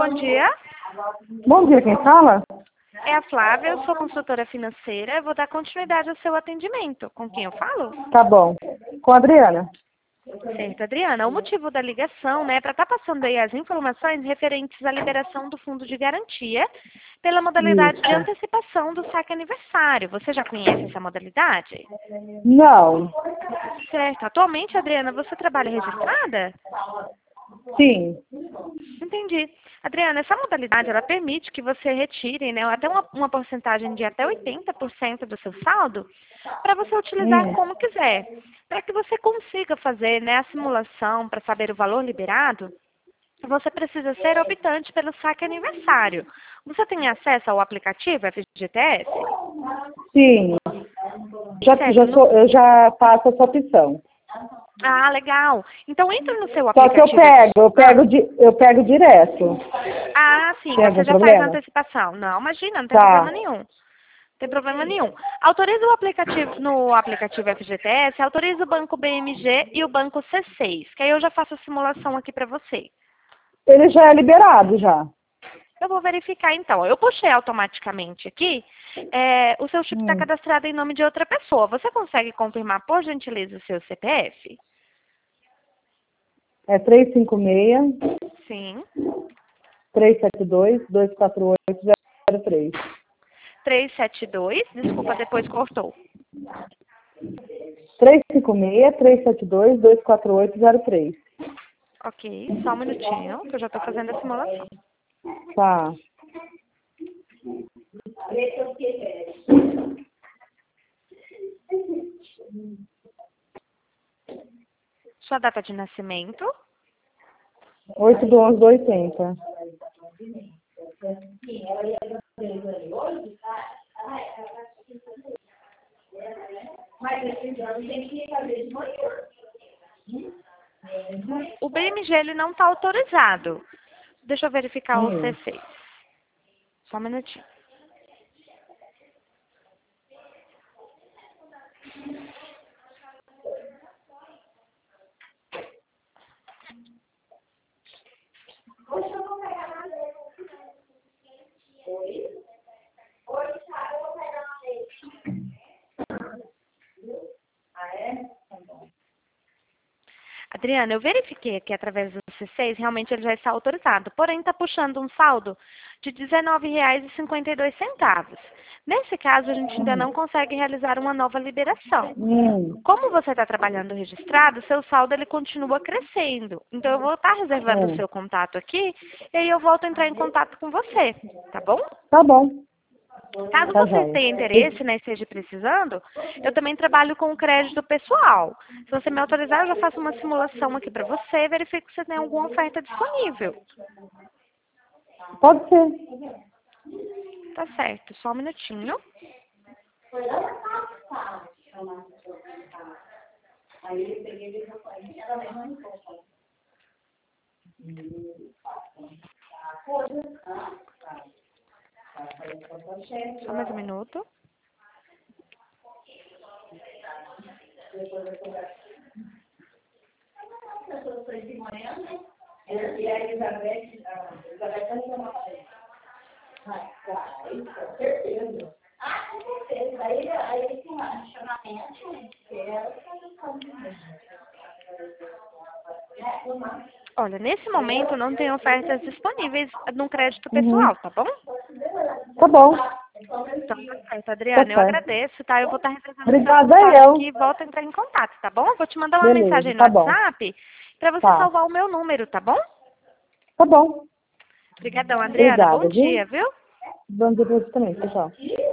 bom dia. Bom dia, quem fala? É a Flávia, eu sou consultora financeira. Eu vou dar continuidade ao seu atendimento. Com quem eu falo? Tá bom. Com a Adriana. Certo, Adriana. O motivo da ligação, né, para estar passando aí as informações referentes à liberação do fundo de garantia pela modalidade de Isso. antecipação do saque aniversário. Você já conhece essa modalidade? Não. Certo. Atualmente, Adriana, você trabalha registrada? Sim. Entendi. Adriana, essa modalidade, ela permite que você retire, né, até uma porcentagem de até 80% do seu saldo para você utilizar como quiser. Para que você consiga fazer, né, a simulação para saber o valor liberado, você precisa ser optante pelo saque aniversário. Você tem acesso ao aplicativo FGTS? Sim. Certo. Eu já faço essa opção. Ah, legal. Então entra no seu Só que aplicativo. eu pego direto. Ah, sim, Tem você algum já faz a problema? antecipação. Não, imagina, não tem Tá. problema nenhum. Tem problema nenhum. Autoriza o aplicativo no aplicativo FGTS, autoriza o banco BMG e o banco C6, que aí eu já faço a simulação aqui para você. Ele já é liberado já. Eu vou verificar então. Eu puxei automaticamente aqui. O seu chip está cadastrado em nome de outra pessoa. Você consegue confirmar, por gentileza, o seu CPF? É 356 Sim. 372 248 03. 372. Desculpa, depois cortou. 356 372 248 03. Ok, só um minutinho, que eu já estou fazendo a simulação. Tá. Sua data de nascimento? 8/11/80. O BMG ele não está autorizado. Deixa eu verificar o C6. Só um minutinho. Adriana, eu verifiquei aqui através do C6, realmente ele já está autorizado, porém está puxando um saldo de R$ 19,52. Nesse caso, a gente ainda não consegue realizar uma nova liberação. Como você está trabalhando registrado, seu saldo ele continua crescendo. Então, eu vou estar reservando o seu contato aqui e aí eu volto a entrar em contato com você, tá bom? Tá bom. Caso Tá você joia. tenha interesse, né, esteja precisando, eu também trabalho com crédito pessoal. Se você me autorizar, eu já faço uma simulação aqui para você e verifico se tem alguma oferta disponível. Pode ser. Tá certo, só um minutinho. Só mais um minuto. Olha, nesse momento não tem ofertas disponíveis no crédito pessoal, tá bom? Tá bom. Então tá certo, Adriana. Eu certo. agradeço, tá? Eu vou estar reservando o seu Obrigada, contato eu. aqui e volto a entrar em contato, tá bom? Eu vou te mandar uma Beleza, mensagem no tá bom. WhatsApp para você Tá. salvar o meu número, tá bom? Tá bom. Obrigadão, Adriana. Bom Obrigada, viu? dia, viu? Bom dia pra você também, pessoal.